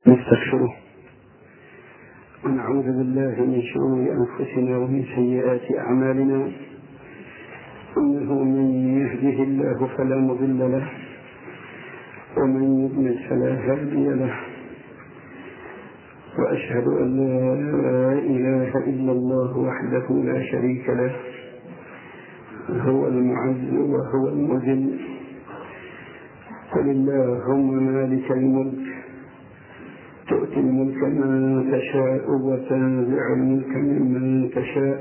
نستغفره ونعوذ بالله من شرور أنفسنا ومن سيئات أعمالنا، إنه من يهده الله فلا مضل له ومن يضلل فلا هادي له، وأشهد أن لا إله إلا الله وحده لا شريك له، هو المعز وهو المذل. قل اللهم مالك الملك تؤتي الملك من تشاء وتنزع الملك ممن تشاء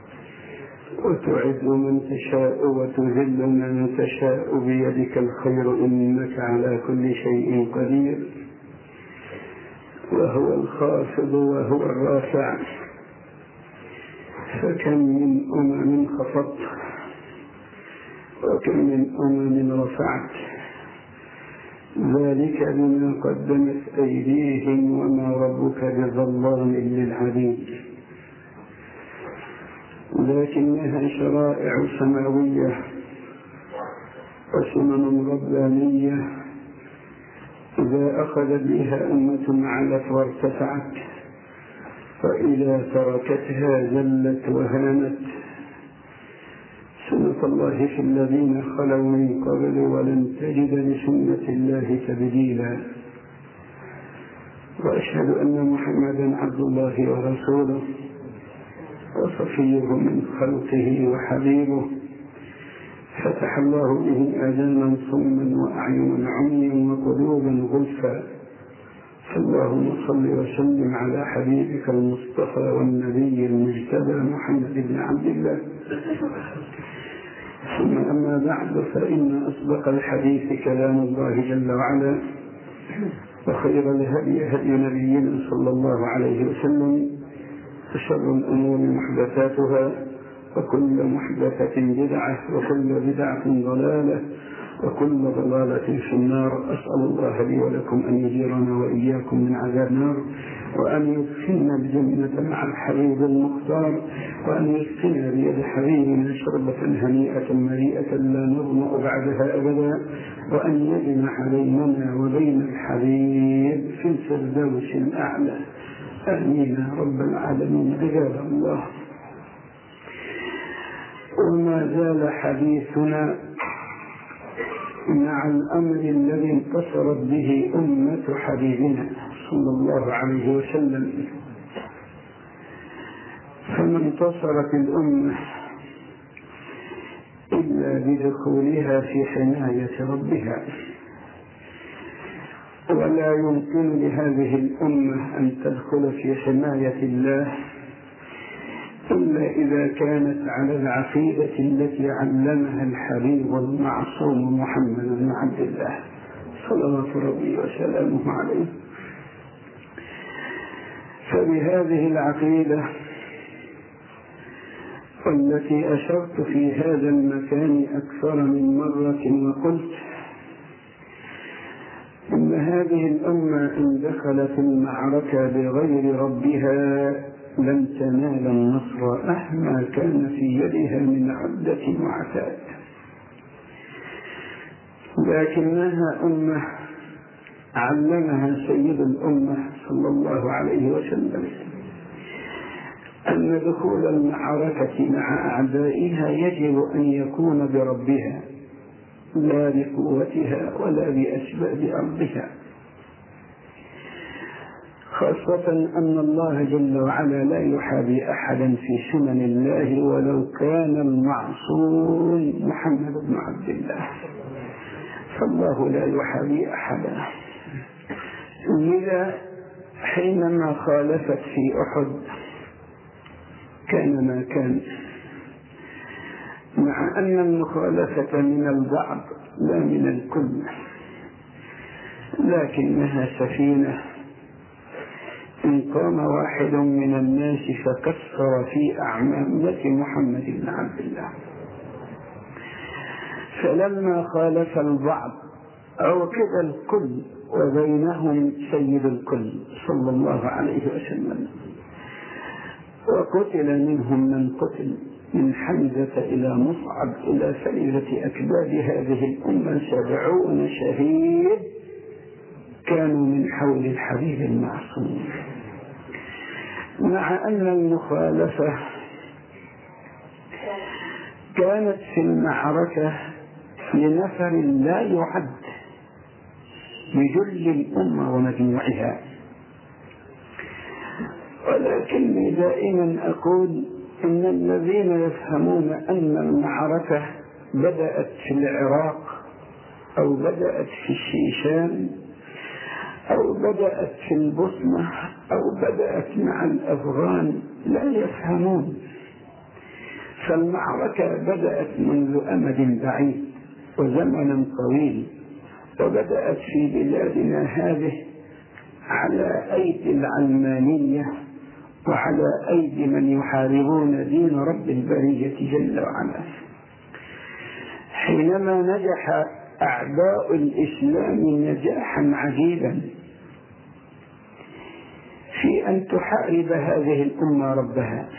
وتعز من تشاء وتذل من تشاء، بيدك الخير إنك على كل شيء قدير. وهو الخافض وهو الرافع، فكم من أمم خفضت وكم من رفعت، ذلك بما قدمت أيديهم وما ربك بظلام للعبيد. لكنها شرائع سماوية وسنن ربانية، إذا أخذت بها أمة علت وارتفعت، وإذا تركتها زلت وهانت. سنة الله في الذين خلوا من قبل، ولن تجد لسنة الله تبديلا. وأشهد أن محمدا عبد الله ورسوله وصفيه من خلقه وحبيبه، فتح الله به آذانا صما وأعينا عميا وقلوبا غلفا. فاللهم صل وسلم على حبيبك المصطفى والنبي المجتبى محمد بن عبد الله. ثم أما بعد، فإن أصدق الحديث كلام الله جل وعلا، وخير الهدي هدي نبينا صلى الله عليه وسلم، وشر الأمور محدثاتها، وكل محدثة بدعة، وكل بدعة ضلالة، وكل ضلالة في النار. أسأل الله لي ولكم أن يجيرنا وإياكم من عذاب النار، وأن يدخلنا الجنة مع الحبيب المختار، وأن يسقنا بيد حبيبنا شربة هنيئة مريئة لا نظمأ بعدها أبدا، وأن يجمع بيننا وبين الحبيب في الفردوس الأعلى. آمين يا رب العالمين. عباد الله، وما زال حديثنا مع الأمر الذي انتصرت به أمة حبيبنا صلى الله عليه وسلم. فما انتصرت الأمة إلا بدخولها في حماية ربها، ولا يمكن لهذه الأمة أن تدخل في حماية الله إلا إذا كانت على العقيدة التي علمها الحبيب المعصوم محمد بن عبد الله صلوات ربي وسلامه عليه. فبهذه العقيدة والتي أشرت في هذا المكان أكثر من مرة، وقلت إن هذه الأمة إن دخلت المعركة بغير ربها لن تنال النصر مهما كان في يدها من عدة وعتاد، لكنها أمة علمها سيد الأمة صلى الله عليه وسلم أن دخول المعركة مع أعدائها يجب أن يكون بربها، لا بقوتها ولا بأسباب أرضها، خاصة أن الله جل وعلا لا يحابي أحدا في سنن الله، ولو كان المعصوم محمد بن عبد الله، فالله لا يحابي أحدا. لذا حينما خالفت في أحد كان ما كان، مع أن المخالفة من البعض لا من الكل، لكنها سفينة. إن قام واحد من الناس فكسر في أعمامة محمد بن عبد الله، فلما خالف البعض أوكد الكل، وبينهم سيد الكل صلى الله عليه وسلم، وقتل منهم من قتل، من حمزة إلى مصعب إلى سائرة أكباد هذه الأمة 70 شهيد كانوا من حول الحبيب المعصوم، مع أن المخالفة كانت في المعركة لنفر لا يعد بجل الأمة ومجموعها. ولكني دائما أقول إن الذين يفهمون أن المعركة بدأت في العراق أو بدأت في الشيشان أو بدأت في البوسنة أو بدأت مع الأفغان لا يفهمون. فالمعركة بدأت منذ أمد بعيد وزمن طويل، وبدأت في بلادنا هذه على أيدي العلمانية وعلى أيدي من يحاربون دين رب البرية جل وعلا. حينما نجح أعداء الإسلام نجاحا عجيبا في أن تحارب هذه الأمة ربها،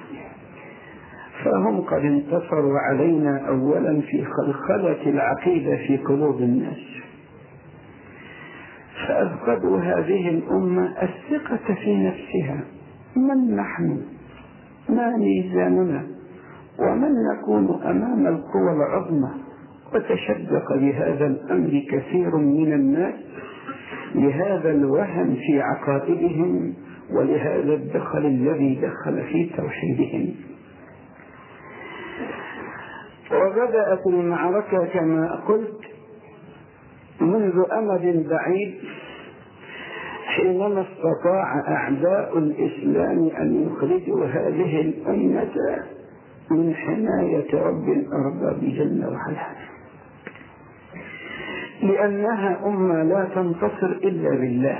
فهم قد انتصروا علينا أولا في خلخلة العقيدة في قلوب الناس، فأفقدوا هذه الأمة الثقة في نفسها. من نحن؟ ما ميزاننا؟ ومن نكون أمام القوى العظمى؟ وتشدق بهذا الأمر كثير من الناس لهذا الوهن في عقائدهم ولهذا الدخل الذي دخل في توحيدهم. وبدأت المعركة كما قلت منذ أمد بعيد، حينما استطاع أعداء الإسلام أن يخرجوا هذه الأمة من حماية رب الأرباب جل وعلا، لأنها أمة لا تنتصر إلا بالله.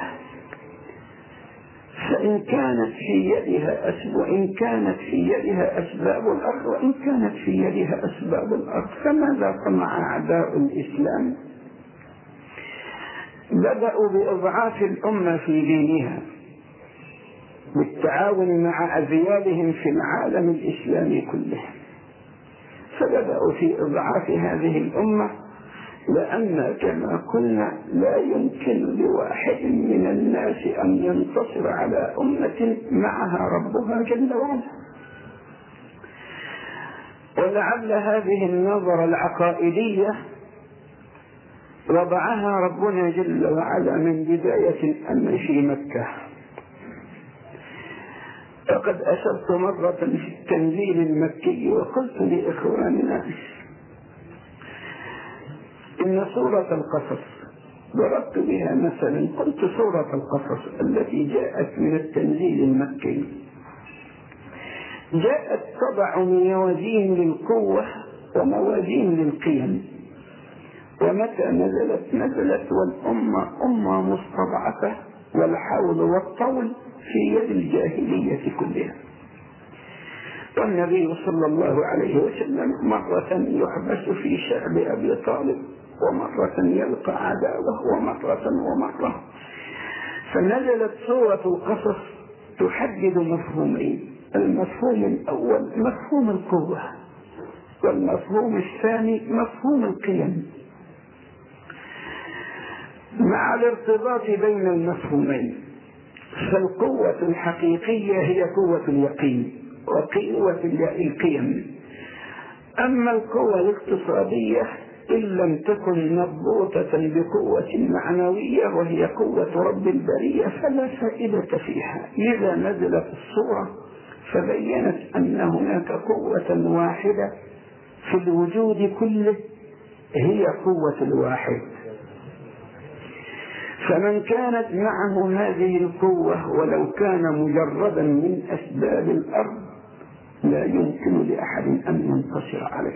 فإن كانت في يدها أسباب الأرض وإن كانت في يدها أسباب الأرض، فماذا صنع أعداء الإسلام؟ بدأوا بإضعاف الأمة في دينها بالتعاون مع أذيالهم في العالم الإسلامي كله، فبدأوا في إضعاف هذه الأمة، لأن كما قلنا لا يمكن لواحد من الناس أن ينتصر على أمة معها ربها جل وعلا. ولعل هذه النظرة العقائدية وضعها ربنا جل وعلا من بداية الأمر في مكة. فقد أشرت مرة في التنزيل المكي وقلت لإخواننا إن سورة القصص ضربت بها مثلا، قلت سورة القصص التي جاءت من التنزيل المكي جاءت تضع موازين للقوة وموازين للقيم، ومتى نزلت والأمة أمة مستضعفة والحول والطول في يد الجاهلية كلها. والنبي صلى الله عليه وسلم مرة يحبس في شعب أبي طالب، ومرة يلقى عداوة، ومرة. فنزلت سورة القصص تحدد مفهومين: المفهوم الأول مفهوم القوة، والمفهوم الثاني مفهوم القيم، مع الارتباط بين المفهومين. فالقوة الحقيقية هي قوة اليقين وقوة القيم. أما القوة الاقتصادية إن لم تكن مربوطة بقوة معنوية وهي قوة رب البرية فلا فائدة فيها. لذا نزلت السورة فبينت أن هناك قوة واحدة في الوجود كله هي قوة الواحد، فمن كانت معه هذه القوة ولو كان مجردا من أسباب الأرض لا يمكن لأحد أن ينتصر عليه.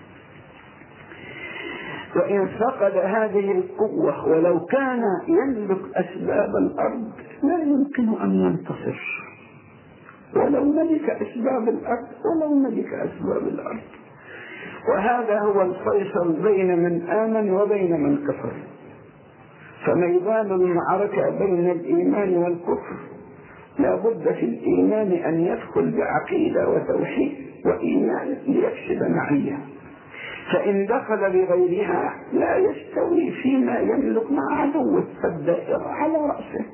وإن فقد هذه القوة ولو كان يملك أسباب الأرض لا يمكن أن ينتصر، ولو ملك أسباب الأرض. وهذا هو الفيصل بين من آمن وبين من كفر. فميدان المعركة بين الإيمان والكفر لا بد في الإيمان أن يدخل بعقيدة وتوحيد وإيمان ليكسب معية، فإن دخل بغيرها لا يستوي فيما يملك مع عدوه، فالدائرة على رأسه.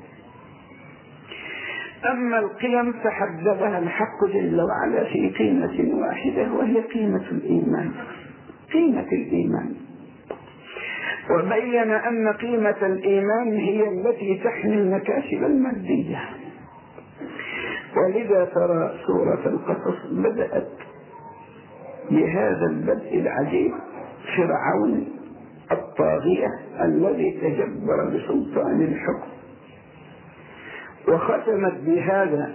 أما القيم فحددها الحق جل وعلا في قيمة واحدة، وهي قيمة الإيمان. قيمة الإيمان، وبين أن قيمة الإيمان هي التي تحمي المكاسب المادية. ولذا ترى سورة القصص بدأت بهذا البدء العجيب: فرعون الطاغية الذي تجبر بسلطان الحكم، وختمت بهذا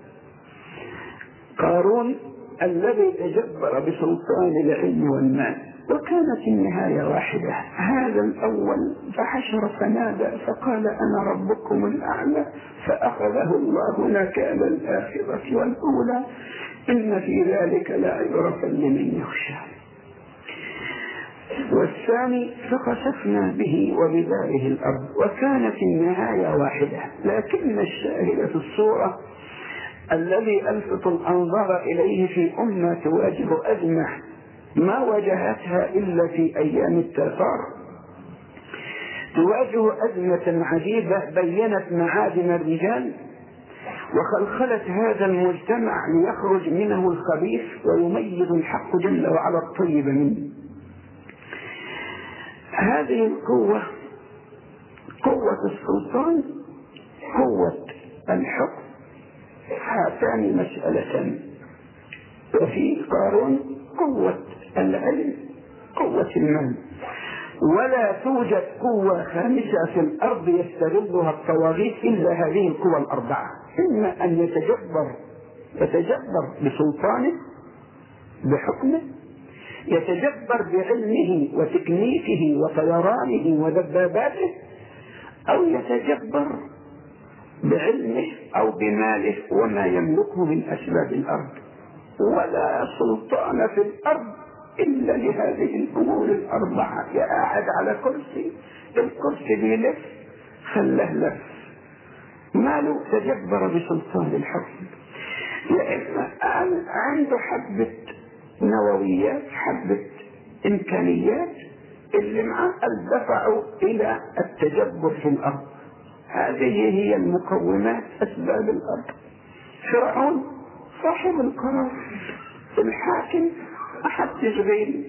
قارون الذي تجبر بسلطان العلم والمال. وكانت النهاية واحدة: هذا الأول فحشر فنادى فقال أنا ربكم الأعلى، فأخذه الله نكال الآخرة والأولى، إن في ذلك لعبرة لمن يخشى. والثاني فخسفنا به وبداره الأرض، وكانت النهاية واحدة. لكن الشاهد في الصورة الذي ألفت الأنظار إليه في أمة تواجه أزمة ما واجهتها إلا في أيام التتار، تواجه أزمة عجيبة بينت معادن الرجال وخلخلت هذا المجتمع ليخرج منه الخبيث ويميز الحق جل وعلا الطيب منه. هذه القوة، قوة السلطان، قوة الحكم، هاتان مسألتان. وفي قارون قوة العلم، قوة المال. ولا توجد قوة خامسة في الأرض يستغلها الطواغيت إلا هذه القوى الأربعة: إما أن يتجبر بسلطانه بحكمه، يتجبر بعلمه وتكنيكه وطيرانه ودباباته، أو يتجبر بعلمه أو بماله وما يملكه من أسباب الأرض. ولا سلطان في الأرض إلا لهذه الأمور الأربعة. قاعد على كرسي، الكرسي بيلف خله لف، ماله تجبر بسلطان الحكم. لأن عنده حبة نوويات، حبة إمكانيات، اللي معه الدفع إلى التجبر في الأرض. هذه هي المقومات، أسباب الأرض. فرعون صاحب القرار، الحاكم، محدش غيري.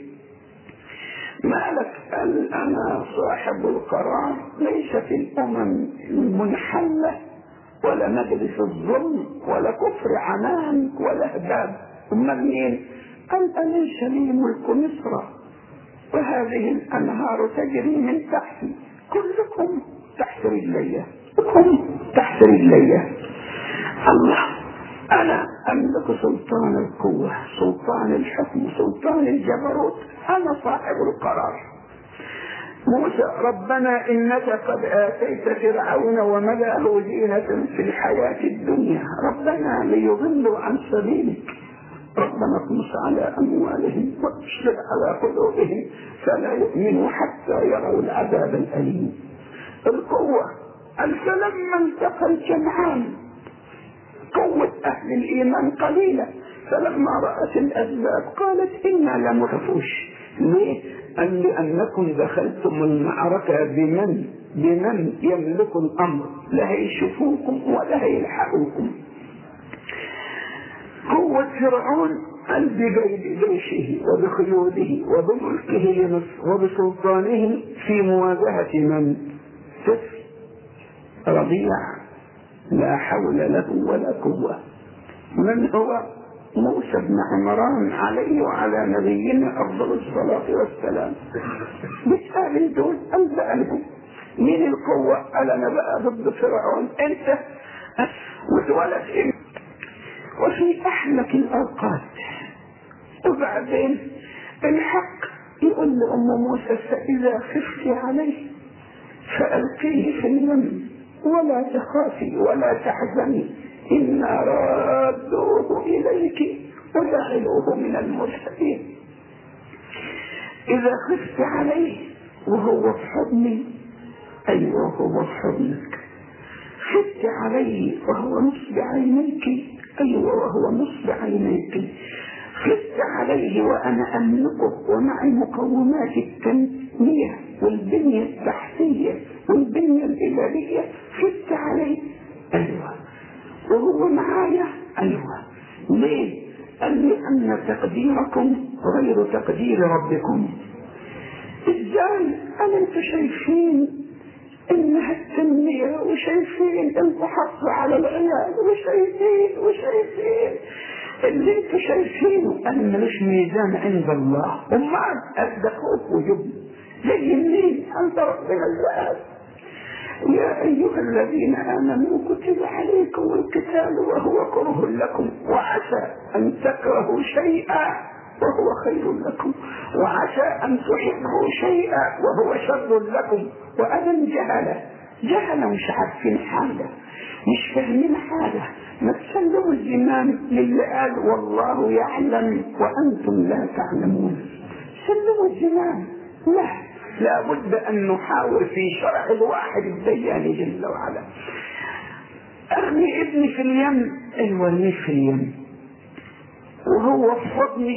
مالك قال أنا صاحب القرار، ليس في الأمم المنحلة ولا مجلس الظلم ولا كفر عنان ولا هباب. أمال مين؟ قال أليس لي ملك مصر وهذه الأنهار تجري من تحتي، كلكم تحت رجلي، كلكم تحت رجلي. الله، أنا أملك سلطان القوة، سلطان الحكم، سلطان الجبروت، أنا صاحب القرار. موسى: ربنا إنك قد آتيت فرعون وملأه زينة في الحياة الدنيا، ربنا ليضلوا عن سبيلك، ربنا اطمس على أموالهم واشدد على قلوبهم فلا يؤمنوا حتى يروا العذاب الأليم. القوة. فلما التقى الجمعان، قوة أهل الإيمان قليلة، فلما رأت الأسباب قالت إنا لمغفوش. ليه؟ قال لأنكم دخلتم المعركة بمن يملك الأمر، لا هيشوفوكم ولا هيلحقوكم. قوة فرعون قال بجيشه وبخيوله وبملكه لمصر وبسلطانه في مواجهة من؟ طفل رضيع لا حول له ولا قوة. من هو؟ موسى بن عمران عليه وعلى نبينا أفضل الصلاة والسلام. بالتالي دول أنبأهم من القوة. قال أنا بقى ضد فرعون، أنت وتولد إيه؟ وفي أحلك الأوقات. وبعدين الحق يقول لأم موسى: فإذا خفت عليه فألقيه في اليم ولا تخافي ولا تحزني إنا رادوه إليك وجعلوه من المرسلين. إذا خفت عليه وهو في حضني، أيوه هو في حضنك. خفت عليه وهو نصب عينيك، أيوه وهو نصب عينيك. خفت عليه وأنا أملكه ومعي مقومات التنمية والبنية التحتية والبنية الإدارية، خفت عليه. أيوة. وهو معايا. أيوة. ليه؟ قال لي أن تقديركم غير تقدير ربكم. إزاي؟ أنا أنتوا شايفين إنها التنمية وشايفين الحصر على العيال وشايفين اللي انتوا شايفينه أن ملوش ميزان عند الله. وما أصدقوك وجبن زي مين عند ربنا الوهاب. يا أيها الذين آمنوا كتب عليكم القتال وهو كره لكم وعسى أن تكرهوا شيئا وهو خير لكم وعسى أن تحبوا شيئا وهو شر لكم. وأنا جهلة مش عارفين حاجة، مش فاهمين حاجة. ما تسلموا الزمام للي قال والله يعلم وأنتم لا تعلمون. سلموا الزمام. لا بد أن نحاول في شرع الواحد الديان جل وعلا. أرمي ابني في اليم، ارميه في اليم وهو في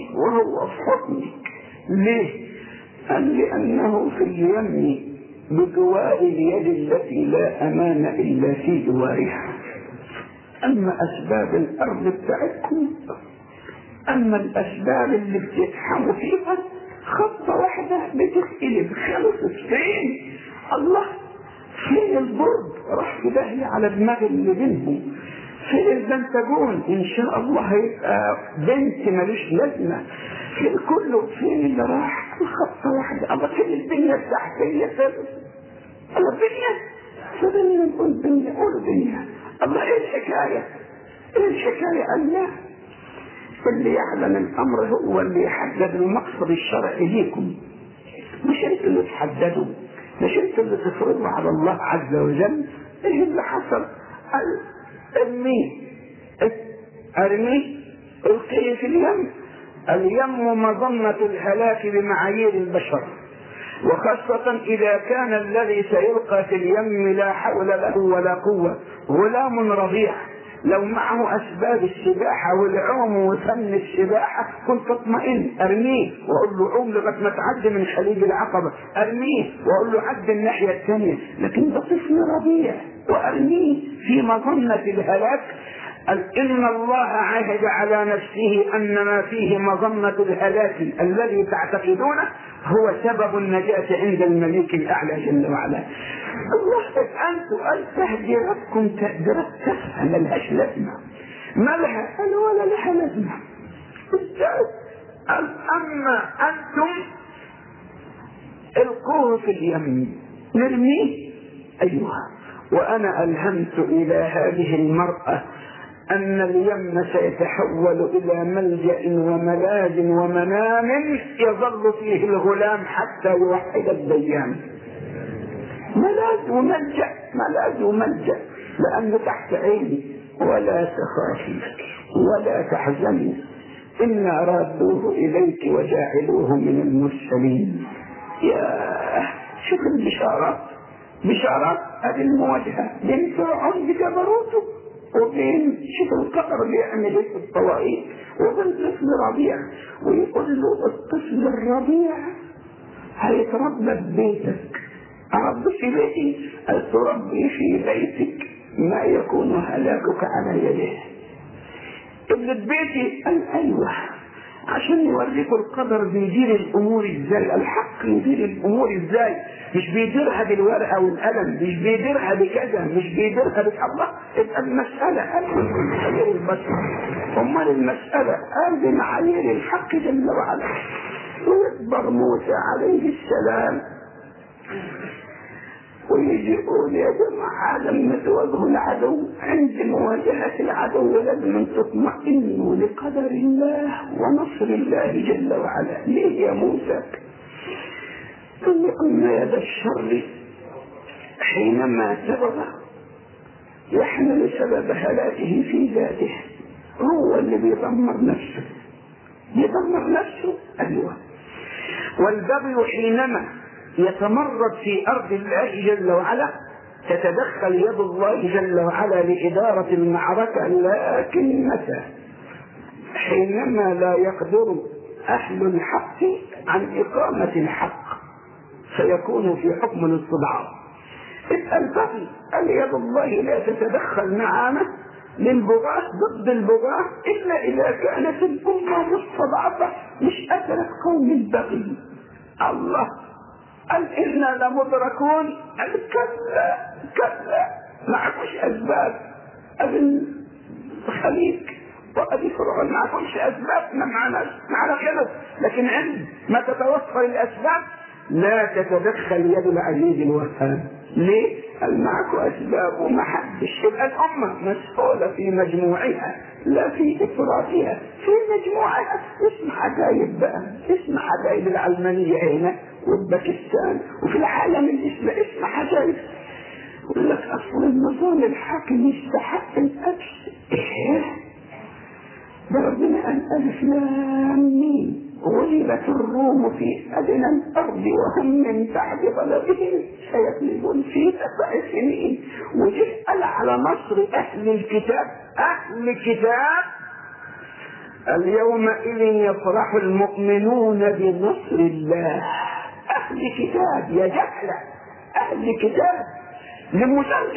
حضني. ليه؟ قال لأنه في اليم بجوار اليد التي لا أمان إلا في جوارها. أما أسباب الأرض بتاعتكم، أما الأسباب اللي بتتحموا فيها خطة واحدة بتتقلب. خلصت فين؟ الله فين البرد؟ راح في داهية على دماغ اللي بينهم. فين البنتاجون؟ إن شاء الله هيبقى بنت ملوش لازمة. فين كله؟ فين اللي راح؟ الخطة واحدة. الله فين البنية التحتية؟ الله بنية فضلنا نقول بنية قولوا بنية. الله ايه الحكاية؟ الله اللي يعلم الامر هو اللي يحدد المقصد الشرعي ليكم، مش انتوا اللي تحددوا، مش انتوا اللي تفرضوا على الله عز وجل. ايه اللي حصل؟ ارميه القيه في اليم مظنة الهلاك بمعايير البشر، وخاصة إذا كان الذي سيلقى في اليم لا حول له ولا قوة، غلام رضيع لو معه أسباب السباحة والعوم وفن السباحة كنت اطمئن. أرميه وأقول له عوم لغاية ما تعدي من خليج العقبة، أرميه وأقول له عد الناحية الثانية. لكن ده طفل رضيع وأرميه في مظنة الهلاك. إن الله عهد على نفسه أن ما فيه مظنة الهلاك الذي تعتقدونه هو سبب النجاة عند الملك الأعلى جل وعلا. الله أنتم قال تهديركم تهديرات تافهة ملهاش لازمة. مالها؟ قال ولا لها لازمة. أما أنتم القوه في اليمين نرميه. أيها وأنا ألهمت إلى هذه المرأة أن اليم سيتحول إلى ملجأ وملاذ ومنام يظل فيه الغلام حتى يوحد الديان. ملاذ وملجأ لأنه تحت عيني. ولا تخافي ولا تحزني إنا رادوه إليك وجاعلوه من المرسلين. يا شوف بشارات هذه المواجهة بين فرعون بجبروته وبين شوف القطر بيعمل ايه في الطوائف وبين طفل رضيع. ويقول له الطفل الرضيع هيتربى ببيتك. أربي في بيتي؟ تربي في بيتك ما يكون هلاكك على يده. ابن بيتي قال أيوة عشان يوريكوا القدر بيدير الأمور ازاي، الحق يدير الأمور ازاي، مش بيديرها بالورقة والقلم، مش بيديرها بكذا، مش بيديرها الله. يبقى المسألة بمعايير البشر، أمال المسألة بمعايير الحق جل وعلا. ويكبر موسى عليه السلام ويجي يقول يا جماعة لما تواجهوا العدو عند مواجهة العدو لازم تطمئنوا لقدر الله ونصر الله جل وعلا. ليه يا موسى؟ أن يد الشر حينما سبب يحمل سبب هلاكه في ذاته، هو اللي بيدمر نفسه. أيوة. والبغي حينما يتمرد في أرض الله جل وعلا تتدخل يد الله جل وعلا لإدارة المعركة، لكن متى؟ حينما لا يقدر أهل الحق عن إقامة الحق سيكون في حكم الاستضعاف. البغي قال يد الله لا تتدخل معنا للبغاة ضد البغاة إلا إذا كانت الأمة مستضعفة مش قادرة تقوم البغي. الله قال إنا لمدركون. قال كلا كلا، معكوش أسباب. ابن الخليج وأبي فرعون معكوش أسباب، معنا خلص، لكن علم ما تتوفر الأسباب لا تتدخل يد العزيز الوهاب. ليه؟ قال معكو أسباب وما حدش. يبقى الأمة مسؤولة في مجموعها لا في إفرادها، في مجموعها. اسم عجائب بقى، اسم عجائب العلمانية هنا والباكستان وفي العالم الإسلامي اسم عجائب. يقول لك أصل النظام الحاكم يستحق الأجر. إيه؟ ده ربنا قال ألف لام ميم غلبت الروم في أدنى الأرض وهم من تحت غلبهم سيغلبون في 7 سنين. وجه قال على نصر أهل الكتاب، أهل الكتاب اليومئذ يفرح المؤمنون بنصر الله. أهل كتاب يا جهلة، أهل كتاب لمجرد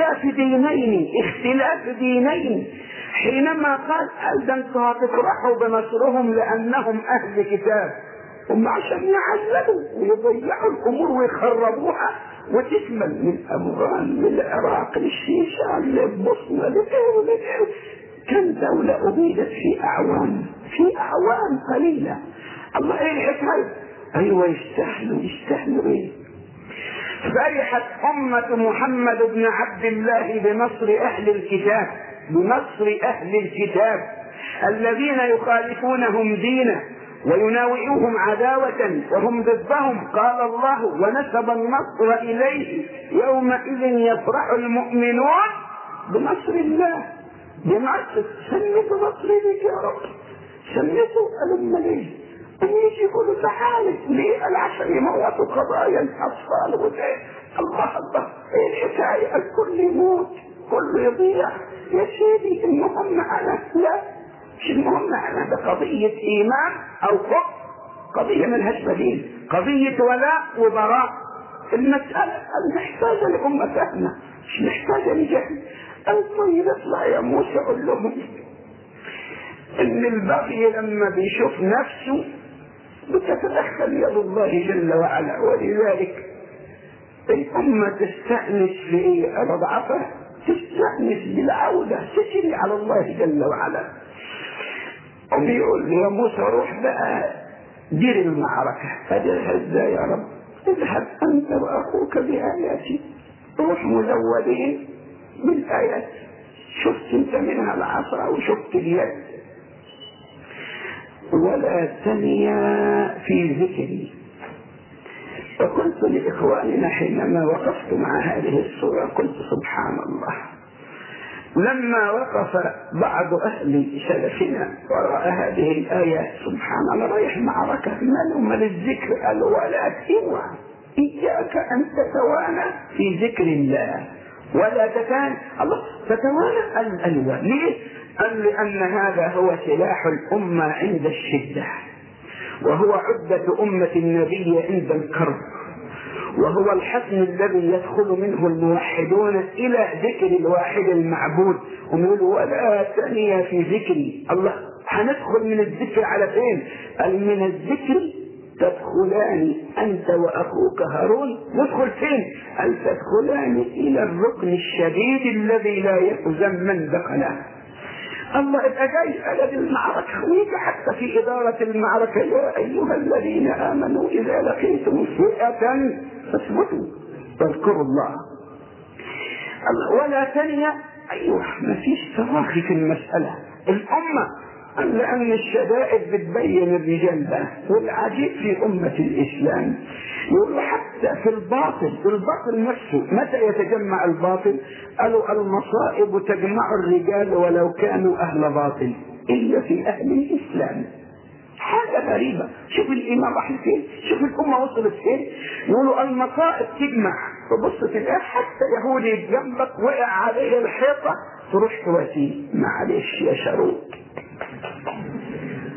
اختلاف دينين. حينما قال ده انتوا هتفرحوا بنصرهم لأنهم أهل كتاب، هم عشان يعلموا ويضيعوا الأمور ويخربوها وتكمل من أفغان للعراق للشيشة للبوسنة كم دولة أبيدت في أعوام قليلة. الله ايه الحكمة؟ ايوه يستاهلوا ايه؟ فرحت أمة محمد بن عبد الله بنصر أهل الكتاب الذين يخالفونهم دينا ويناوئوهم عداوة وهم ضدهم. قال الله ونسب النصر إليه يومئذ يفرح المؤمنون بنصر الله. سميته نصر لك يا رب، سميته ألم ليه؟ يجي يقولوا تعالى ليه؟ قال عشان يموتوا قضايا الأطفال وده. الله ايه الحكاية؟ الكل يموت كله يضيع يا سيدي. المهم معنا لا، مش المهم معنا، ده قضية إيمان أو كفر، قضية ملهاش بديل، قضية ولاء وبراء. المسألة محتاجة لأمة فهمة، مش محتاجة لجهل. طيب اطلع يا موسى قول لهم إن البغي لما بيشوف نفسه بتتدخل يد الله جل وعلا، ولذلك الأمة تستأنس بأضعافها، تستأنس بالعودة، تجري على الله جل وعلا. وبيقول لي يا موسى روح بقى دير المعركة. فديرها ازاي يا رب؟ اذهب أنت وأخوك بآياتي، روح مزودين بالآيات. شفت انت منها العصا وشفت اليد. ولا ثانية في ذكري. وقلت لإخواننا حينما وقفت مع هذه السورة قلت سبحان الله، لما وقف بعض أهل سلفنا وراء هذه الآيات سبحان الله رايح معركة مال الذكر، قال ولا سوى إياك أن تتوانى في ذكر الله ولا تتوانى. قال ليه؟ قال لأن هذا هو سلاح الأمة عند الشدة، وهو عدة أمة النبي عند الكرب، وهو الحصن الذي يدخل منه الموحدون إلى ذكر الواحد المعبود. ويقولوا ولا ثانية في ذكري. الله هندخل من الذكر على فين؟ قال من الذكر تدخلان أنت وأخوك هارون. ندخل فين؟ قال تدخلان إلى الركن الشديد الذي لا يهزم من دخله. الله يبقى جاي على المعركة ويجي حتى في إدارة المعركة يا أيها الذين آمنوا إذا لقيتم فئة فاثبتوا واذكروا الله. ولا ثانية. أيوه ما فيش تراخي في المسألة. الأمة لأن الشدائد بتبين الرجال ده. والعجيب في أمة الإسلام يقول حتى في الباطل نفسه متى يتجمع الباطل؟ قالوا المصائب تجمع الرجال ولو كانوا أهل باطل إلا في أهل الإسلام. حاجة غريبة. شوف الإمام راح فين، شوف الأمة وصلت فين. يقولوا المصائب تجمع. تبص تلاقي حتى يهودي جنبك وقع عليه الحيطة تروح تواسيه معلش يا شروق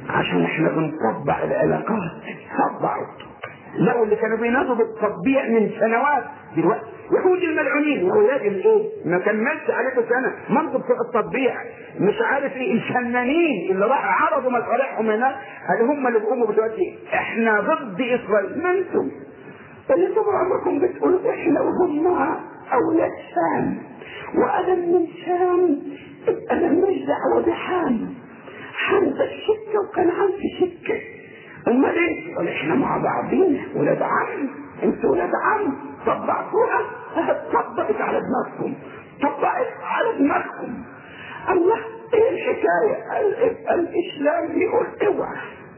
عشان احنا بنطبع العلاقات. طبعوا لو اللي كانوا بينادوا بالتطبيع من سنوات دلوقتي يهود الملعونين يا ولاد الايه ما كملش عليكم سنه منطق التطبيع مش عارف ايه الفنانين اللي راحوا عرضوا مصالحهم هناك هل هم اللي بيقوموا دلوقتي احنا ضد اسرائيل؟ ما انتم اللي طبعا عمركم بتقولوا احنا وهم اولاد شام وادم من شام. انا مش دعوه بحام ده السكه وكنعان في سكه. امال ايه؟ قال احنا مع بعضينا ولاد عم. انتوا ولاد عم طبعتوها طبقت على دماغكم طبقت على دماغكم. الله ايه الحكايه؟ الاسلام بيقول اوعى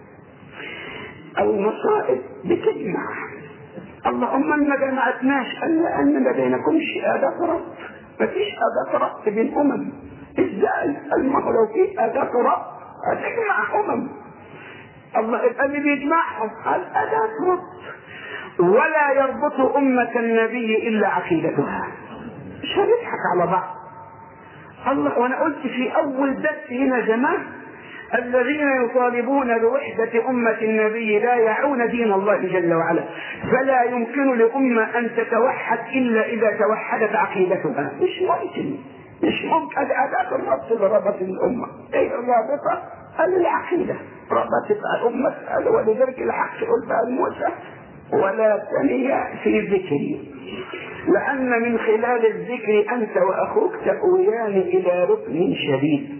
المصائب بتجمع. اللهم ما جمعتناش الا ان ما بينكمش اداه ربط. مفيش اداه ربط بين ازاي؟ لو في اداه ربط هتجمع الله اللي بيجمعهم الاداه ربط. ولا يربط امه النبي الا عقيدتها. مش هنضحك على بعض. الله وانا قلت في اول درس هنا جماعه الذين يطالبون بوحدة أمة النبي لا يعون دين الله جل وعلا، فلا يمكن لأمة أن تتوحد إلا إذا توحدت عقيدتها. مش ممكن أداة الربط بربط الأمة. إيه الرابطة؟ العقيدة ربطت الأمة. ولذلك الحق قلت الموسى ولا تنيا في ذكري، لأن من خلال الذكر أنت وأخوك تأويان إلى ركن شديد.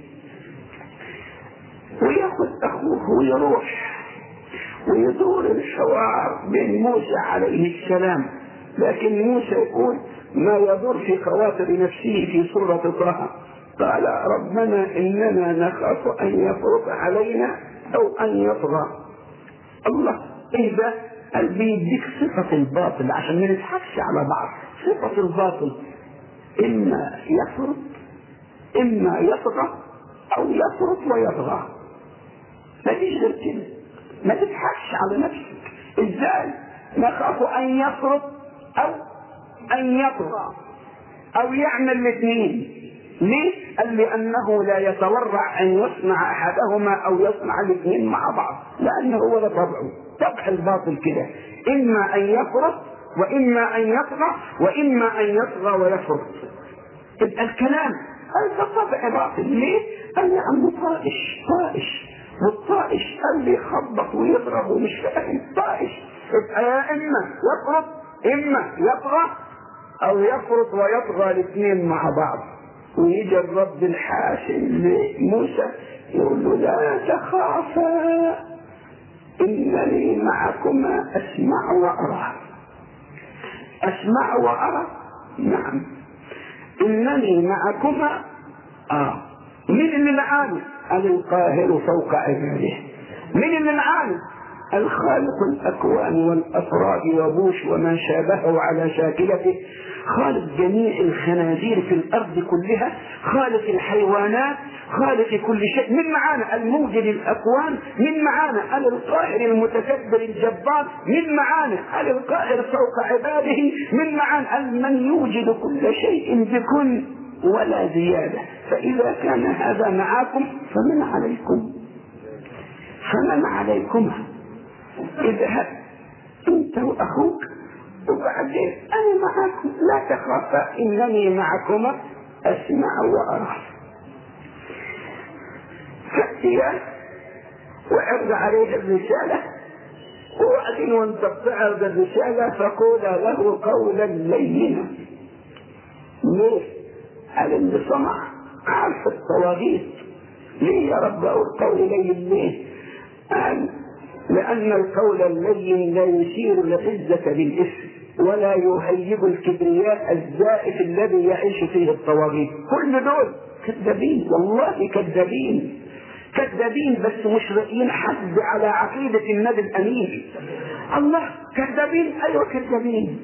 ويأخذ أخوه ويروح ويدور الحوار بين موسى عليه السلام. لكن موسى يقول ما يدور في خواطر نفسه في سورة طه قال ربنا إننا نخاف أن يفرط علينا أو أن يطغى. الله إيه ده؟ قال بيديك صفة الباطل عشان ما نضحكش على بعض. صفة الباطل إما يفرط إما يطغى أو يفرط ويطغى. ما فيش غير كده. ما تضحكش على نفسك. ازاي؟ نخاف ان يفرط او ان يطغى او يعمل الاثنين. ليه؟ قال لانه لا يتورع ان يصنع احدهما او يصنع الاثنين مع بعض، لانه هو ده طبعه. طبع الباطل كده اما ان يفرط واما ان يطغى واما ان يطغى ويفرط. يبقى الكلام هذا طبع باطل. ليه؟ قال لانه طائش والطائش اللي يخبط ويضرب ومش فاهم طائش. يبقى يا اما يفرط اما يطغى او يفرط ويطغى الاثنين مع بعض. ويجي الرب الحاسم لموسى يقول له لا تخافا انني معكما اسمع وارى. اسمع وارى. نعم انني معكما. مين اللي معانا؟ القاهر فوق عباده. مين اللي معانا؟ الخالق الاكوان والافراد وبوش وما شابهه على شاكلته، خالق جميع الخنازير في الارض كلها، خالق الحيوانات، خالق كل شيء. من معانا؟ الموجد الاكوان. من معانا؟ القاهر المتكبر الجبار. من معانا؟ القاهر فوق عباده. من معانا؟ من يوجد كل شيء بكل ولا زيادة. فإذا كان هذا معاكم فمن عليكم اذهب انت واخوك وبعدين انا معكم لا تخافا انني معكما اسمع وارى. فأتيا وعرض عليه الرسالة وبعدين وانت بتعرض الرسالة فقولا له قولا لينا. ليه؟ قال اللي صنع عارف الطواغيت. ليه يا رب اقول قول لين؟ ليه؟ قال لان القول اللين لا يثير العزة بالاسم ولا يهيب الكبرياء الزائف الذي يعيش فيه الطواغيت. كل دول كذابين، والله كذابين بس مش راقين حد على عقيدة النبي الامين. الله كذابين. ايوه كذابين.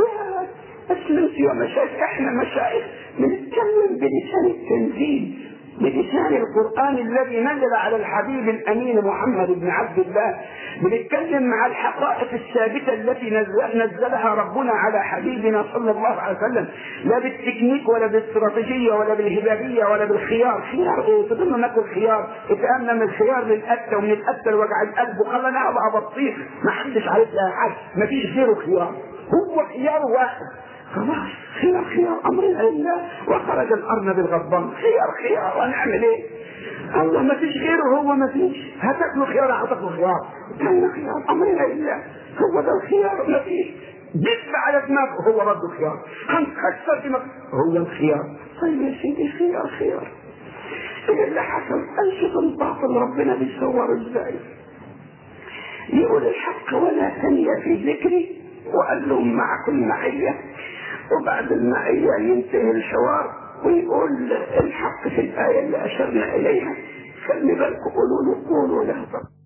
اسلمت يا مشايخ، احنا مشايخ بنتكلم بلسان التنزيل بلسان القرآن الذي نزل على الحبيب الأمين محمد بن عبد الله. بنتكلم مع الحقائق الثابتة التي نزلها ربنا على حبيبنا صلى الله عليه وسلم، لا بالتكنيك ولا بالاستراتيجية ولا بالهبابية ولا بالخيار. خيار ايه؟ فضلنا ناكل خيار، اتقامنا من الخيار للأكل ومن الأكل لوجع القلب وخلنا أبقى بطيخ ما حدش عارف لها حاجة، ما فيش غيره خيار، هو خيار واحد. خلاص خيار امرنا لله. وخرج الارنب الغضبان خيار ونعمل ايه؟ الله ما فيش غيره، هو ما فيش، هتاكلوا خيار هتاكلوا خيار، خيار امرنا لله، هو ده الخيار ما فيش. دب على دماغه هو برضه خيار، هنكسر دماغه هو الخيار. طيب يا سيدي خيار ايه اللي حصل؟ انشط الباطل ربنا بيصور ازاي؟ يقول الحق ولا ثانية في ذكري وقال لهم معكم معية، وبعد المعية ينتهي الحوار ويقول الحق في الآية اللي أشرنا إليها. خلي بالكم قولوا له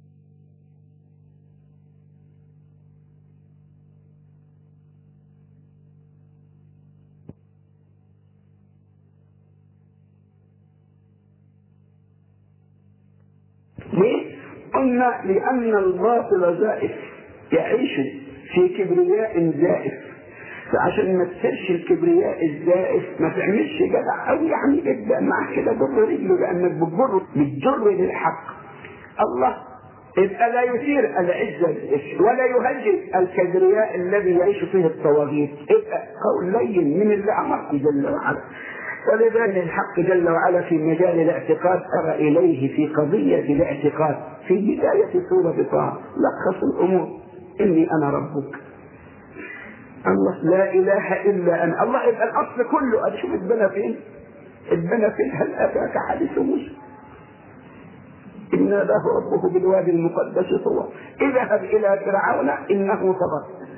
ليه؟ قلنا لأن الباطل زائف يعيش في كبرياء زائف، فعشان ما تصيرش الكبرياء الزائف ما تعملش جدع قوي، يعني ابدا معاه كده جر رجله لانك بتجر للحق. الله يبقى لا يثير العزه ولا يهجم الكبرياء الذي يعيش فيه الطواغيت، يبقى قول لين من الله امره جل وعلا. ولذلك الحق جل وعلا في مجال الاعتقاد أرى إليه في قضية الاعتقاد في بداية سورة طه لخص الأمور. إني أنا ربك، الله لا إله إلا أنا. الله يبقى الأصل كله. أشوف اتبنى فين؟ هل أتاك حديث موسى إذ ناداه ربه بالوادي المقدس طوى اذهب إلى فرعون إنه طغى.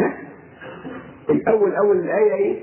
الأول الآية إيه؟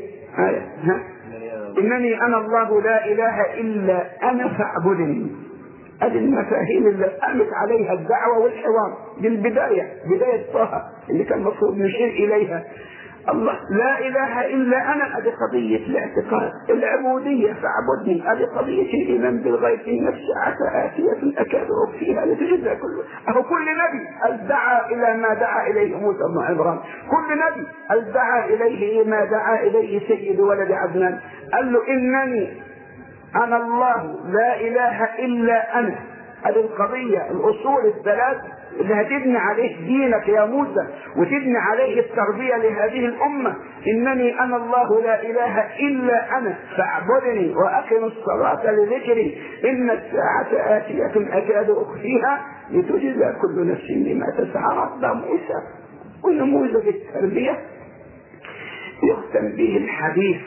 إنني أنا الله لا إله إلا أنا فاعبدني. هذه المفاهيم اللي قامت عليها الدعوة والحوار دي البداية، بداية طه اللي كان المفروض نشير إليها. الله لا إله إلا أنا، هذه قضية الاعتقاد. العبودية فاعبدني، هذه قضية الإيمان بالغيب. إن الساعة آتية أكاد أخفيها لتجزى كله. كل نبي ادعى إلى ما دعا إليه موسى بن عمران، كل نبي ادعى إليه ما دعا إليه سيد ولد عدنان. قال له إنني أنا الله لا إله إلا أنا. هذه القضية الأصول الثلاث اللي هتبني عليه دينك يا موسى وتبني عليه التربية لهذه الأمة. إنني أنا الله لا إله إلا أنا فاعبدني وأقم الصلاة لذكري إن الساعة آتية أكاد أخفيها لتجزى كل نفس بما تسعى. ده موسى ونموذج التربية يختم به الحديث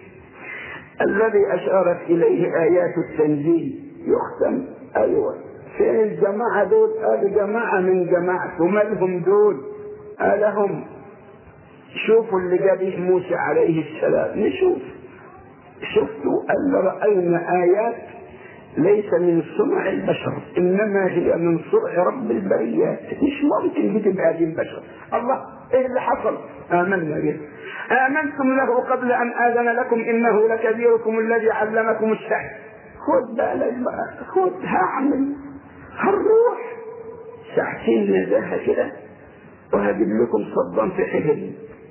الذي أشارت إليه آيات التنزيل. يختم أيوة فين الجماعة دول؟ قال جماعة من جماعة ومالهم دول؟ قالهم شوفوا اللي جابه موسى عليه السلام. نشوف. شفتوا أن رأينا آيات ليس من صنع البشر إنما هي من صنع رب البريات. مش ممكن تبقى هذه البشر. الله إيه اللي حصل؟ آمنا به. آمنتم له قبل أن آذن لكم إنه لكبيركم الذي علمكم السحر. خد بالك بقى، هعمل هنروح ساعتين نزاهة كده وهجيب لكم صدام في حجر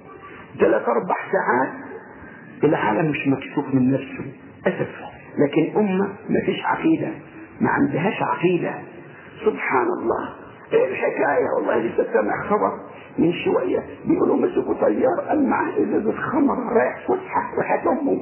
3-4 ساعات. العالم مش مكشوف من نفسه أسف، لكن أمة ما فيش عقيدة، ما عندهاش عقيدة. سبحان الله. ايه الحكاية؟ والله لسه سامع خبر من شوية بيقولوا مسكوا طيار قال معاه ازازة خمر رايح فسحة وحتمه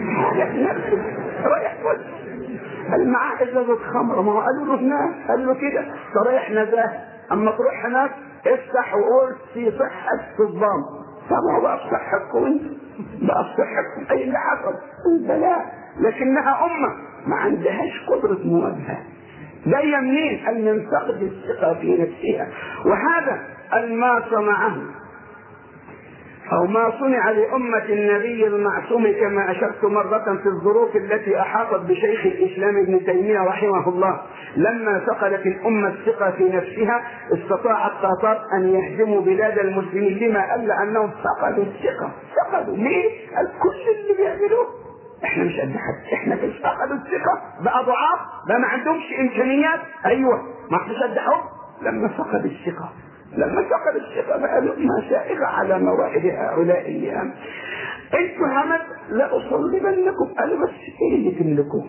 رايح فسحة قال معاه ازازة خمر. ما هو قالوا له هناك، قال له كده رايح نزاهة، اما تروح هناك افتح وقول في صحة صدام. طب هو بقى في صحتكم انت، بقى في صحتكم. ايه اللي حصل؟ البلاء. لكنها امة ما عندهاش قدرة مواجهة. جاية منين؟ أن ننتقد الثقة في نفسها. وهذا ما صنعه أو ما صنع لأمة النبي المعصوم كما أشرت مرة في الظروف التي أحاطت بشيخ الإسلام ابن تيمية رحمه الله. لما فقدت الأمة الثقة في نفسها استطاع التتار أن يهزموا بلاد المسلمين. لما؟ قال أنهم فقدوا الثقة. فقدوا ليه؟ كل اللي بيعملوه احنا مش قد حد، احنا في فقدوا الثقة بقى ضعاف، بقى ما عندهمش امكانيات. ايوه ما احنا مش قد حب. لما فقد الثقة بقى لقمة سائغة على موائد هؤلاء الايام. انتوا همت لأصلبنكم. قالوا بس ايه اللي تملكوه؟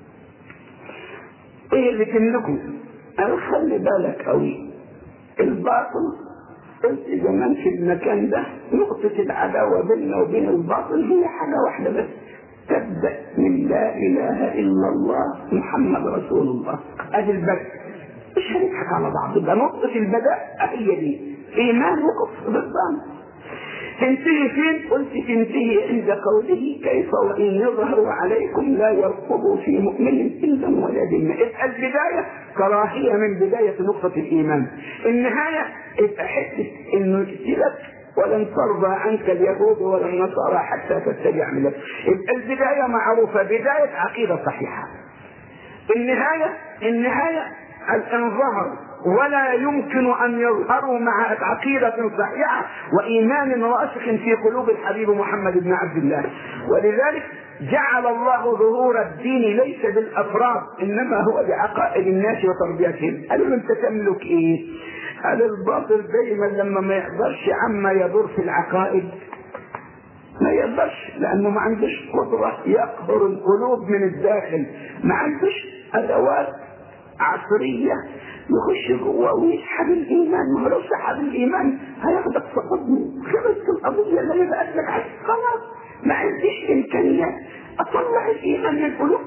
ايه اللي تملكوه؟ قالوا خلي بالك قوي، الباطل قلت زمان في المكان ده نقطة العداوة بيننا وبين الباطل هي حاجة واحدة بس، تبدأ من لا إله إلا الله محمد رسول الله. ادي البدء، مش هنضحك على بعض، ده نقطة البداء هي دي، إيمان وكفر بالظن. تنتهي فين؟ قلت تنتهي عند قوله كيف وإن يظهروا عليكم لا يرقبوا في مؤمن إلا ولا ذمة. البداية كراهية من بداية نقطة الإيمان، النهاية يبقى حتة إنه يقتلك ولن ترضى عنك اليهود ولا النصارى حتى تتبع ملتهم. يبقى البداية معروفة، بداية عقيدة صحيحة. النهاية أن ظهر ولا يمكن أن يظهروا مع عقيدة صحيحة وإيمان راسخ في قلوب الحبيب محمد بن عبد الله. ولذلك جعل الله ظهور الدين ليس بالأفراد إنما هو بعقائد الناس وتربيتهم. قالوا أنت تملك إيه؟ قال الباطل دائما لما ما يقدرش عما يدور في العقائد ما يقدرش، لأنه ما عندش قدرة يقهر القلوب من الداخل، ما عندش أدوات عصرية يخش جوه ويسحب الإيمان. ما لو سحب الإيمان هياخدك في حضنه، خلصت القضية اللي بقت لك خلاص. ما عنديش إمكانيات أطلع الإيمان من القلوب،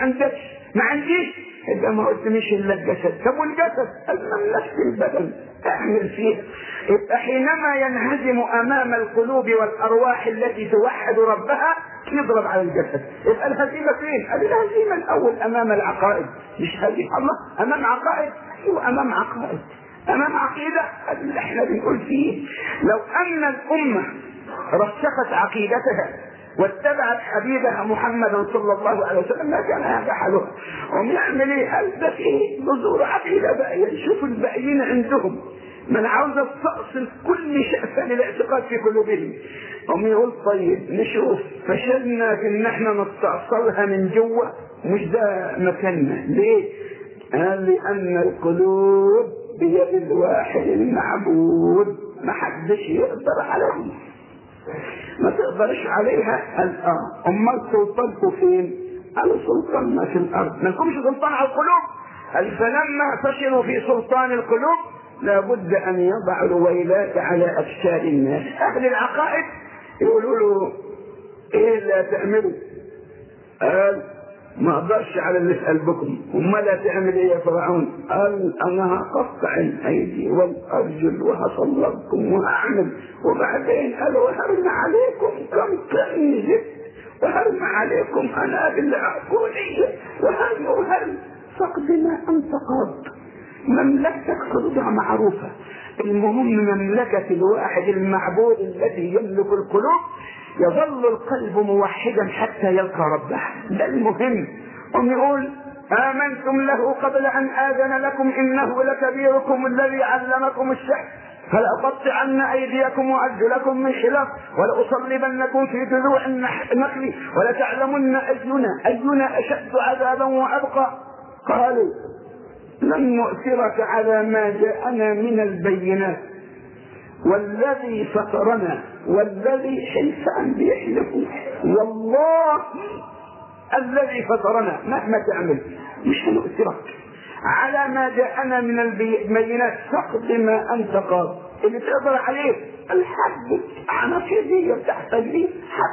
ما عنديش إذا ما قلت مش إلا الجسد. طب والجسد أمام نفس البدن أعمل فيه. يبقى حينما ينهزم أمام القلوب والأرواح التي توحد ربها يضرب على الجسد. يبقى الهزيمة فين؟ الهزيمة الأول أمام العقائد، مش هزيمة الله أمام عقائد، وأمام عقائد أمام عقيدة. اللي احنا بنقول فيه لو أن الأمة رسخت عقيدتها واتبعت حبيبها محمدا صلى الله عليه وسلم ما كان هذا حاله. هم يعمل ايه؟ هذا ايه؟ بذور عقيده باقيه. شوفوا الباقيين عندهم من عاوز استأصل كل شأفان الاعتقاد في قلوبهم. هم يقول طيب نشوف فشلنا في ان احنا نستأصلها من جوه، مش ده مكاننا. ليه؟ قال لأن القلوب بيد الواحد المعبود، ما حدش يقدر عليه، ما تقدرش عليها. قال امال سلطانكم فين؟ قالوا سلطاننا في الارض، ما لكمش سلطان على القلوب. قال فلما فشلوا في سلطان القلوب لابد ان يضعوا الويلات على افشار الناس. اهل العقائد يقولوا له ايه لا تعملوا؟ قال ما اقدرش على اللي في قلبكم. وما لا تعمل ايه يا فرعون؟ قال انا هقطع الايدي والارجل وهصلبكم وهعمل. وبعدين قال وهرمي عليكم كم كنز وهرمي عليكم انابل عقوليه وهرمي فقد ما انت قاض. مملكتك حدودها معروفه. المهم مملكه الواحد المعبود الذي يملك القلوب يظل القلب موحدا حتى يلقى ربه، ده المهم. يقول آمنتم له قبل أن آذن لكم إنه لكبيركم الذي علمكم السحر فلأقطعن أيديكم وأرجلكم من خلاف ولأصلبنكم في جذوع النخل ولتعلمن أينا أشد عذابا وأبقى. قالوا لن نؤثرك على ما جاءنا من البينات والذي فطرنا والذي حلفان بيحلفوا والله الذي فطرنا مهما تعمل مش هنؤثرك على ما جاءنا من البينات فقد ما انت قاض. اللي تقدر عليه الحبة عناصرية بتاعت دي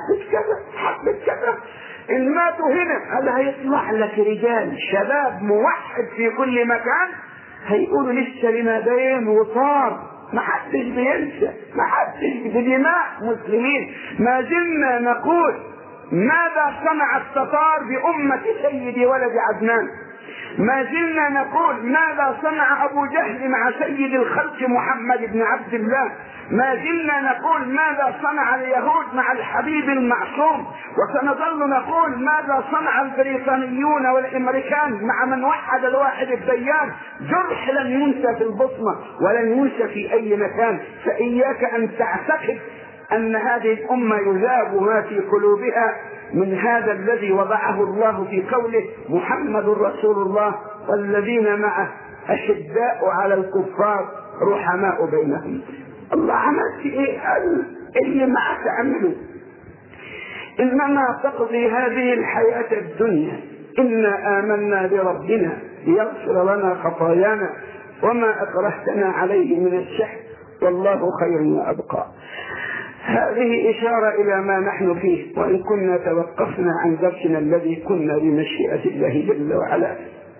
حبة كذا الماتوا هنا. هذا هيطلع لك رجال شباب موحد في كل مكان هيقولوا لسه لنا دين وصار. ما حدش بينسى، ما حدش بدماء مسلمين. ما زلنا نقول ماذا صنع التتار بأمة سيد ولد عدنان؟ ما زلنا نقول ماذا صنع أبو جهل مع سيد الخلق محمد بن عبد الله؟ ما زلنا نقول ماذا صنع اليهود مع الحبيب المعصوم؟ وسنظل نقول ماذا صنع البريطانيون والامريكان مع من وحد الواحد الديان. جرح لن ينسى في البصمة ولن ينسى في اي مكان. فاياك ان تعتقد أن هذه الأمة يذاب ما في قلوبها من هذا الذي وضعه الله في قوله محمد رسول الله والذين معه أشداء على الكفار رحماء بينهم. الله عمل في إيه؟ اللي معك عمله، إنما تقضي هذه الحياة الدنيا. إنا آمنا بربنا ليغفر لنا خطايانا وما أكرهتنا عليه من السحر والله خير وأبقى. هذه إشارة إلى ما نحن فيه، وإن كنا توقفنا عن درسنا الذي كنا بمشيئة الله جل وعلا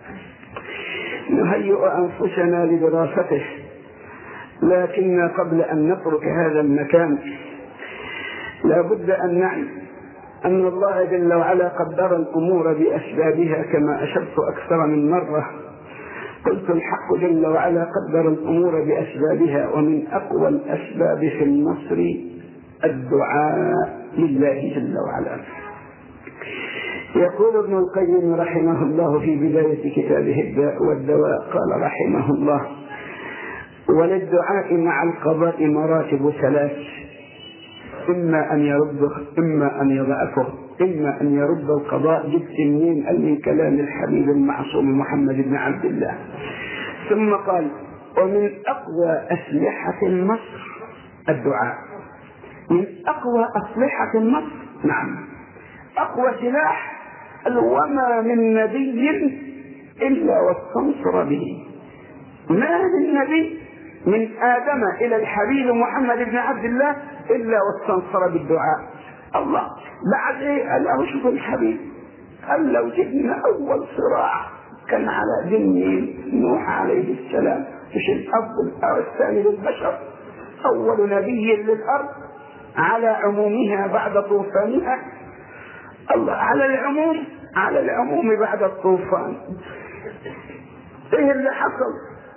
نهيئ أنفسنا لدراسته. لكن قبل أن نترك هذا المكان لا بد أن نعلم أن الله جل وعلا قدر الأمور بأسبابها كما أشرت أكثر من مرة. قلت الحق جل وعلا قدر الأمور بأسبابها، ومن أقوى الأسباب في النصر الدعاء لله جل وعلا. يقول ابن القيم رحمه الله في بداية كتابه الداء والدواء قال رحمه الله: وللدعاء مع القضاء مراتب ثلاث: إما أن يرده، إما أن يضعفه، إما أن يرد القضاء. جبت من كلام الحبيب المعصوم محمد بن عبد الله. ثم قال: ومن أقوى أسلحة النصر الدعاء. من أقوى أسلحة النصر، نعم، أقوى سلاح. وما من نبي إلا واستنصر به. ما من نبي من آدم إلى الحبيب محمد بن عبد الله إلا واستنصر بالدعاء. الله بعد إيه؟ قال له شوف الحبيب، قال لو جبنا أول صراع كان على دين نوح عليه السلام، مش الأفضل أو الثاني للبشر، أول نبي للأرض على عمومها بعد طوفانها. الله على العموم بعد الطوفان. ايه اللي حصل؟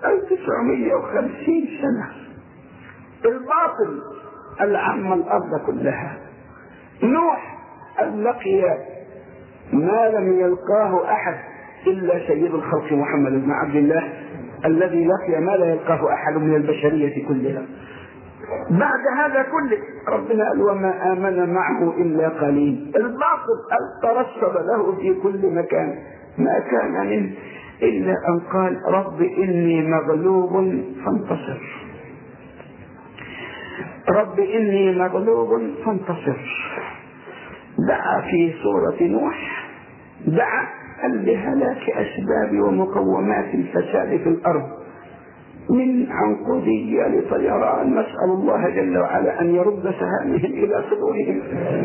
1950 سنة الباطل العم الأرض كلها. نوح لقي ما لم يلقاه أحد إلا سيد الخلق محمد بن عبد الله، الذي لقي ما لا يلقاه أحد من البشرية كلها. بعد هذا كله ربنا قال: وما آمن معه إلا قليل. الباطل ترصد له في كل مكان، ما كان منه إلا أن قال: رب إني مغلوب فانتصر، رب إني مغلوب فانتصر. دعا في سورة نوح، دعا لهلاك أسباب ومقومات الفساد في الأرض، من عنقودية لطيران. نسأل الله جل وعلا أن يرد سهامهم إلى صدورهم.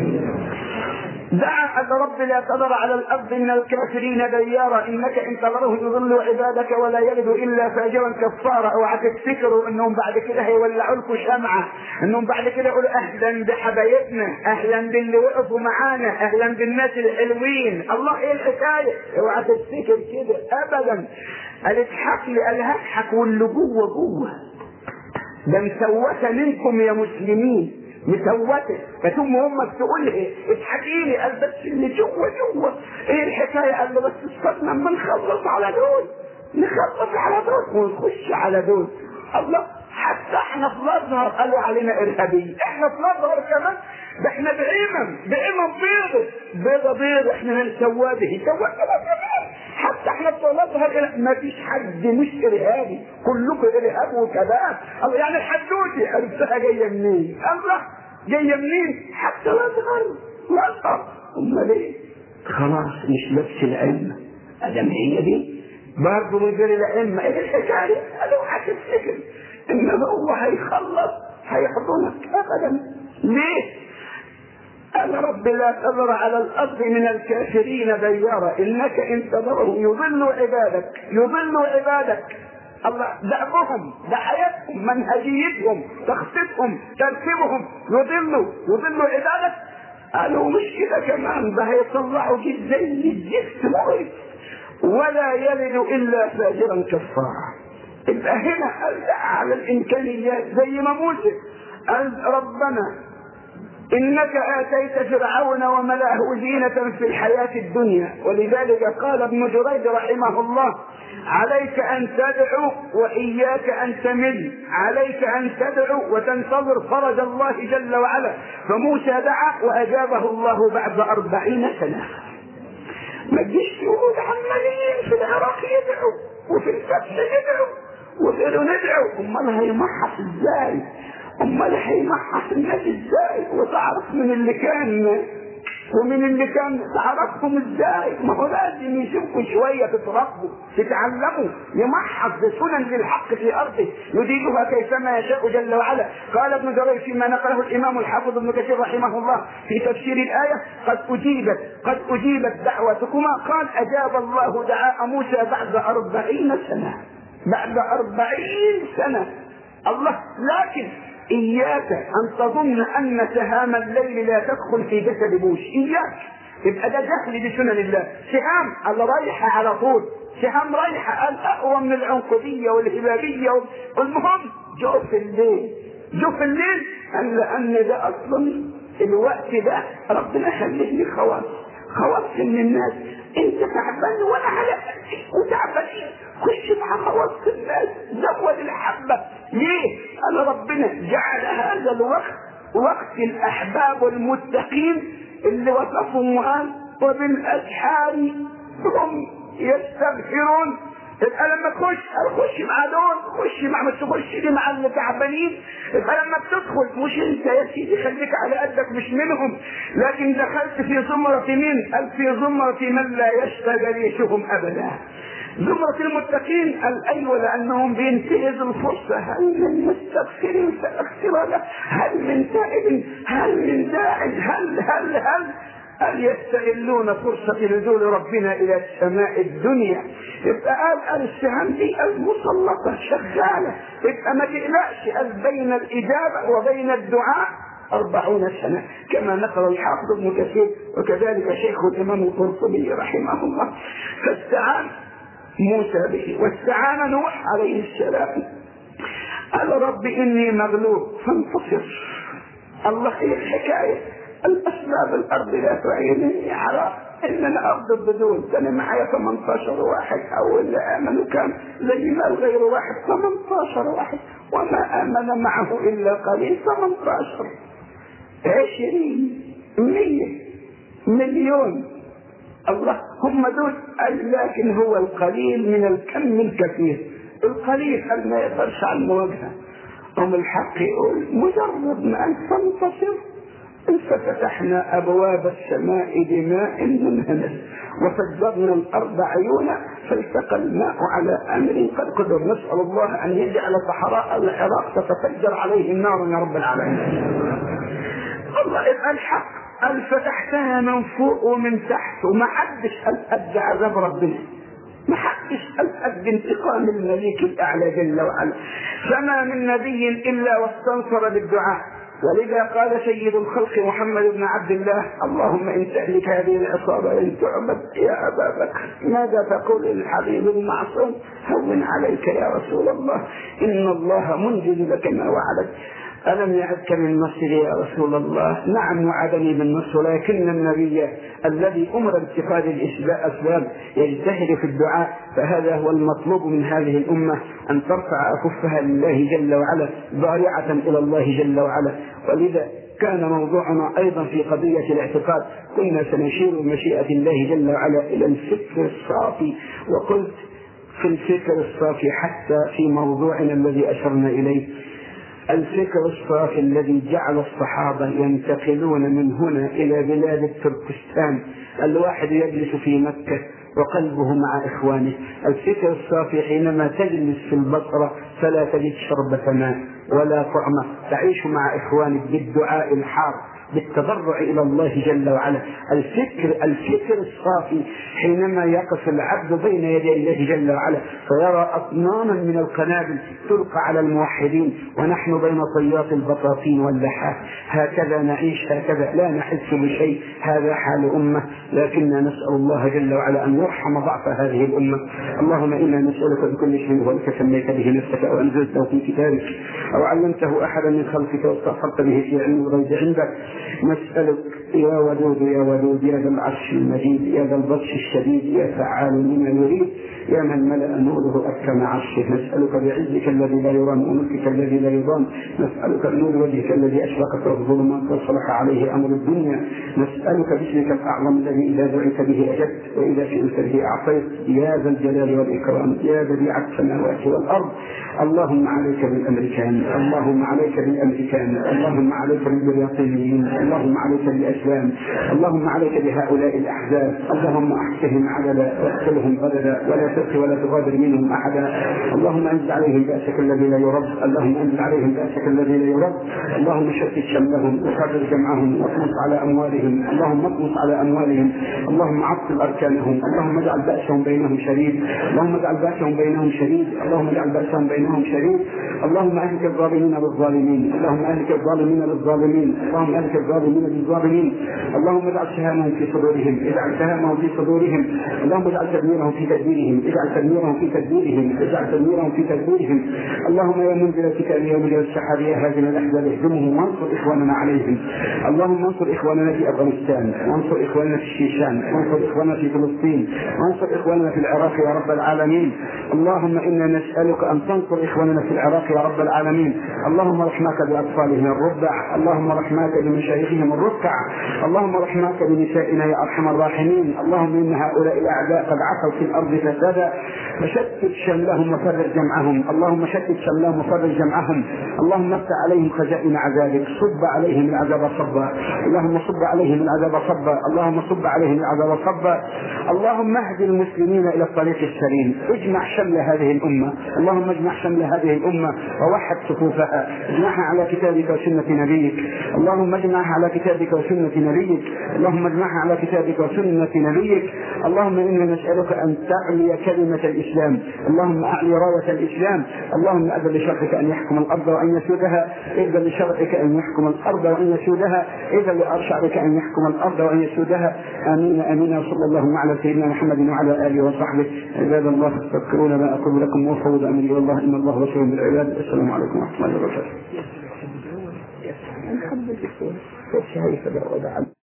دعا: رب لا تذر على الأرض من الكافرين ديارا إنك إن تذرهم يضلوا عبادك ولا يلدوا إلا فاجرا كفارا. اوعى تفتكروا إنهم بعد كده هيولعوا لكم شمعة، إنهم بعد كده يقولوا أهلا بحبايبنا، أهلا باللي وقفوا معانا، أهلا بالناس الحلوين. الله إيه الحكاية؟ اوعى تفتكر كده أبدا. قال اضحك لي، قال هضحك واللي جوه ده مسوسة منكم يا مسلمين، مسوته. فتم امك تقول ايه؟ اضحكي لي. قال بس اللي جوه ايه الحكايه؟ قال له بس استنى اما نخلص على دول، نخلص على دول ونخش على دول. الله، حتى احنا في الازهر قالوا علينا ارهابيين، احنا في الازهر كمان، ده احنا بعمم بيضه احنا هنسواه به كمان. حتى احنا في الازهر ما فيش حد مش ارهابي، كلكم ارهاب وكذاب. الله، يعني الحدوته عرفتها جايه منين؟ الله جايه منين؟ حتى الازهر امال ايه؟ خلاص مش نفس العلم ادم، هي دي برضه من غير العلم. ايه الحكايه؟ قالوا هتفتكر ان هو هيخلص هيحضنك ابدا. ليه؟ قال رب لا تذر على الأرض من الكافرين ديارا إنك إن تذرهم يضلوا عبادك. الله، دأبهم، ده حياتهم، منهجيتهم، تخطيطهم، ترتيبهم، يضلوا عبادك. قالوا مش كده كمان، ده هيطلعوا جد زي الزفت مغرب ولا يلد إلا فاجرا كفارا. يبقى هنا قال على الإمكانيات زي ما موسى قال: ربنا إنك آتيت فرعون وملأه زينة في الحياة الدنيا. ولذلك قال ابن جريج رحمه الله: عليك أن تدعو وإياك أن تمل، عليك أن تدعو وتنتظر فرج الله جل وعلا. فموسى دعا وأجابه الله بعد 40 سنة. ما تجيش يقول عمالين في العراق يدعو وفي الفتح يدعو وغيره ندعو، امال هيمحص ازاي؟ امال هيمحص الناس ازاي؟ وتعرف من اللي كان ومن اللي كان تعرفهم ازاي؟ ما هو لازم يشوفوا شويه، تتربوا تتعلموا، يمحص بسنن للحق في ارضه يديرها كيفما يشاء جل وعلا. قال ابن جرير فيما نقله الامام الحافظ ابن كثير رحمه الله في تفسير الايه: قد اجيبت دعوتكما. قال: اجاب الله دعاء موسى بعد 40 سنه، بعد 40 سنه. الله لكن إياك أن تظن أن سهام الليل لا تدخل في جسد بوش. إياك، يبقى ده جهل بسنن الله. سهام الله رايحة على طول، سهام رايحة الأقوى من العنقودية والهبابية. والمهم جو في الليل لأن ده أصلا الوقت ده ربنا خليه لي خواص من الناس. انت تعبان وانا على قدي وتعبانين، خش مع خواص الناس، زود الحبه. ليه؟ انا ربنا جعل هذا الوقت وقت الاحباب والمتقين اللي وصفهم وقال: وبالاسحار هم يستغفرون. يبقى لما تخش مع دول، خش مع ما تخش مع اللي تعبانين. يبقى لما بتدخل مش انت يا سيدي خليك على قدك مش منهم، لكن دخلت في زمرة مين؟ قال: في زمرة من لا يشفى جريشهم ابدا. زمرة المتقين قال: ايوه، لانهم بينتهزوا الفرصة. هل من مستغفر فاغفر له، هل من تائب، هل من داع، هل يستغلون فرصة نزول ربنا إلى السماء الدنيا. يبقى قال السهام دي المسلطة شغالة. يبقى ما تقلقش، قال: بين الإجابة وبين الدعاء 40 سنة، كما نقل الحافظ ابن كثير وكذلك شيخ الإمام القرطبي رحمه الله. فاستعان موسى به واستعان نوح عليه السلام. قال: رب إني مغلوب فانتصر. الله هي الحكاية. الأسباب الأرض لا تعينني على إن أنا أفضل بدون. كان معي 18 واحد، أو اللي آمنوا كان زي ما الغير واحد، 18 واحد، وما آمن معه إلا قليل. 18 20 100 مليون، الله هم دول. لكن هو القليل من الكم الكثير. القليل ما يقدرش على المواجهة. الحق يقول: مجرد ما أن تنتصر ففتحنا أبواب السماء بماء منهمر وفجرنا الأرض عيونا فالتقى الماء على أمر قد قدر. نسأل الله أن يجعل صحراء العراق تتفجر عليه النار يا رب العالمين. الله يبقى الحق قال: فتحتها من فوق ومن تحت، وما حدش قد عذاب ربنا، ما حدش قد انتقام الملك الأعلى جل وعلا. فما من نبي إلا واستنصر بالدعاء. ولذا قال سيد الخلق محمد بن عبد الله: اللهم إن تهلك هذه العصابة إن تعبد يا أبا بكر ماذا تقول للحبيب المعصوم؟ هون عليك يا رسول الله، إن الله منجز لك ما وعدك. ألم يعدك من نصر يا رسول الله؟ نعم وعدني بالنصر، لكن النبي الذي أمر باتخاذ الأسباب يجتهد في الدعاء. فهذا هو المطلوب من هذه الأمة، أن ترفع أكفها لله جل وعلا ضارعة إلى الله جل وعلا. ولذا كان موضوعنا أيضا في قضية الاعتقاد. كنا سنشير بمشيئة الله جل وعلا إلى الفكر الصافي، وقلت في الفكر الصافي حتى في موضوعنا الذي أشرنا إليه، الفكر الصافي الذي جعل الصحابة ينتقلون من هنا إلى بلاد التركستان. الواحد يجلس في مكة وقلبه مع إخوانه. الفكر الصافي حينما تجلس في البصرة فلا تجد شربة ماء ولا طعمة، تعيش مع إخوانك بالدعاء الحار، بالتضرع إلى الله جل وعلا. الفكر الصافي حينما يقف العبد بين يدي الله جل وعلا فيرى أطنانا من القنابل تلقى على الموحدين ونحن بين طيات البطاطين واللحاف. هكذا نعيش، هكذا لا نحس بشيء. هذا حال أمة، لكننا نسأل الله جل وعلا أن يرحم ضعف هذه الأمة. اللهم إنا نسألك بكل شيء ولك سميت به نفسك أو أنزلته في كتابك أو علمته أحدا من خلقك واستغفرت به في علم الغيب عندك نسألك يا ودود يا ودود يا ذا العرش المجيد يا ذا البطش الشديد يا فعال لما يريد يا من ملأ نوره أكرم عرشه، نسألك بعزك الذي لا يرام وملكك الذي لا يضام، نسألك بنور وجهك الذي أشرقت الظلمات وصلح عليه أمر الدنيا، نسألك باسمك الأعظم الذي إذا دعيت به أجبت وإذا شئت به أعطيت يا ذا الجلال والإكرام يا بديع السماوات والأرض. اللهم عليك بالأمريكان، اللهم عليك بالأمريكان، اللهم عليك بالبريطانيين، اللهم عليك بالأسلام، اللهم عليك بهؤلاء الأحزاب، اللهم أحصهم عددا واقتلهم غددا ولا تبقي ولا تغادر منهم أحدا. اللهم أنزل عليهم بأسك الذي لا يرد، اللهم أنزل عليهم بأسك الذي لا يرد، اللهم شتت شملهم وفرج جمعهم واطمس على أموالهم، اللهم اطمس على أموالهم، اللهم عطل أركانهم، اللهم اجعل بأسهم بينهم شديد، اللهم اجعل بأسهم بينهم شديد، اللهم اجعل بأسهم بينهم شديد. اللهم أهلك الظالمين بالظالمين، اللهم أهلك الظالمين بالظالمين، اللهم أهلك الظالمين بالظالمين. اللهم اجعل سهامهم في صدورهم، اجعل سهامهم في صدورهم، اللهم اجعل تدميرهم في تدبيرهم، اجعل تدميرهم في تدبيرهم، اجعل تدميرهم في تدبيرهم. اللهم يا منزل الكتاب يا منزل السحاب يا هازم الأحزاب اهزمهم وانصر إخواننا عليهم. اللهم انصر إخواننا في أفغانستان، وانصر إخواننا في الشيشان، وانصر إخواننا في فلسطين، وانصر إخواننا في العراق يا رب العالمين. اللهم إنا نسألك أن تنصر إخواننا في العراق يا رب العالمين. اللهم رحمك بأطفالهم الرضع، اللهم رحمك بمشايخهم الركع، اللهم رحمك بنسائنا يا أرحم الراحمين. اللهم إن هؤلاء الأعداء قد عصوا في الأرض فسادا فشتت شملهم وفرج جمعهم، اللهم شتت شملهم وفرج جمعهم. اللهم افتح عليهم خزائن عذابك، صب عليهم العذاب صبا، اللهم صب عليهم العذاب صبا، اللهم صب عليهم العذاب صبا. اللهم اهد المسلمين إلى الطريق السليم، اجمع شمل هذه الأمة، اللهم اجمع شمل هذه الأمة ووحد صفوفها، اجمعها على كتابك وسنة نبيك، اللهم اجمعها على كتابك وسنة نبيك، اللهم اجمعها على كتابك وسنة نبيك. اللهم إنا نسألك أن تعلي كلمة الإسلام، اللهم أعلي راية الإسلام. اللهم أذن لشرعك أن يحكم الأرض وأن يسودها، إذن لشرعك أن يحكم الأرض وأن يسودها، إذن لأرشعك أن يحكم الأرض وأن يسودها. آمين آمين. وصلى الله على سيدنا محمد وعلى آله وصحبه. عباد الله فاذكرون ما أقول لكم وفوض أمري إلى الله إن الله بصير بالعباد. السلام عليكم ورحمة الله وبركاته.